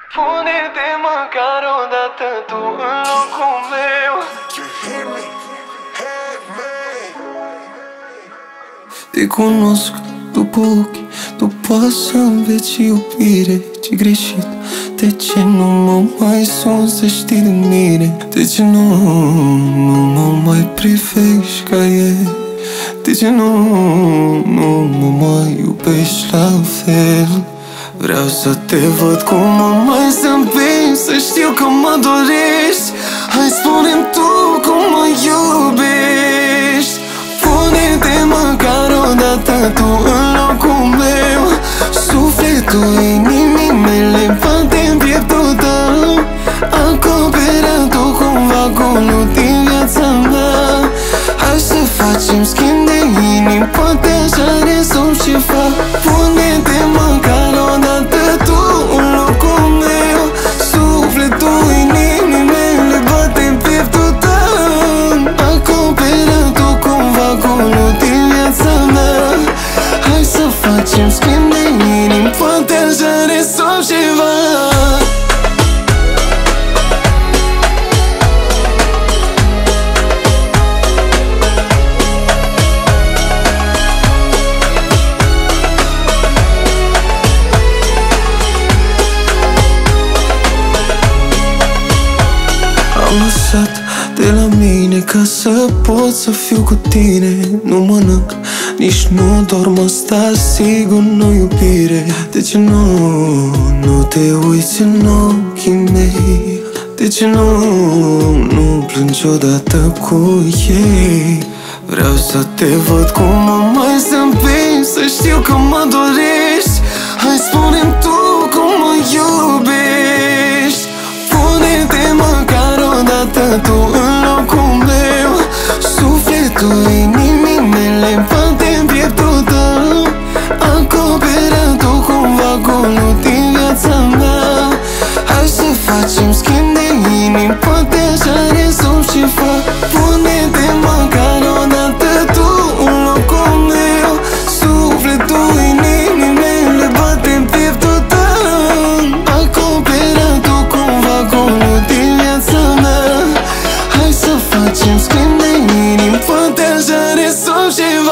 Pune-te măcar o dată tu în locul meu. Te cunosc după ochi, tu poți să înveți iubire. Ce greșit, de ce nu mă mai sun să știi de mine? De ce nu mă mai privești ca ieri? De ce nu mă mai iubești la fel? Vreau să te văd cum mă mai zâmbești, să știu că mă dorești. Hai spune-mi tu cum mă iubești. Pune-te măcar o dată tu în locul meu. Sufletul inimii mele bate-n pieptul tău. Acoperă-tu cumva golul din viața mea. Hai să facem schimb de inimi, poate așa rezolv ceva. Pune-te măcar o dată tu în locul meu. Sufletul inimii mele bate-n pieptul tău. Acoperă-tu cumva golul din viața mea. Hai să facem schimb de inimi, poate așa rezolv ceva. Am lăsat de la mine ca să pot să fiu cu tine. Nu mănânc, nici nu dorm, ăsta sigur nu iubire. De ce nu te uiți în ochii mei? De ce nu plângi odată cu ei? Vreau să te văd cum mă mai zâmbești, să știu că mă dorești. Hai spune-mi tu cum mă iubești. Pune-te măcar o dată tu în locul meu. Sufletul inimii mele bate-n pieptul tău. Acoperă-tu cumva golul din viața mea. Hai să facem schimb de inimi, poate așa rezolv ceva. Pune-te măcar o dată tu în locul meu. Sufletul inimii mele bate-n pieptul tău. Acoperă-tu cumva golul din viața mea. Hai să facem schimb de inimi, poate așa rezolv ceva.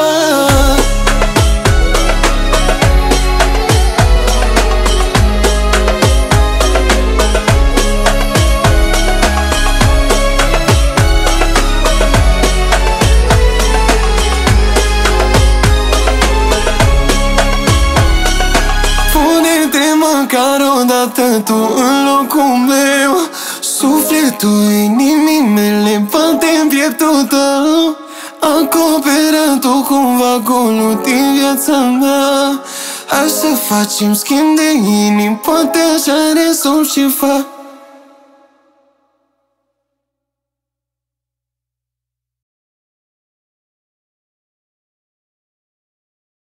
Pune-te măcar o dată tu în locul meu. Sufletul inimii mele bate-n pieptul tău. Acoperă-tu cumva golul din viața mea. Hai să facem schimb de inimi, poate așa rezolv ceva.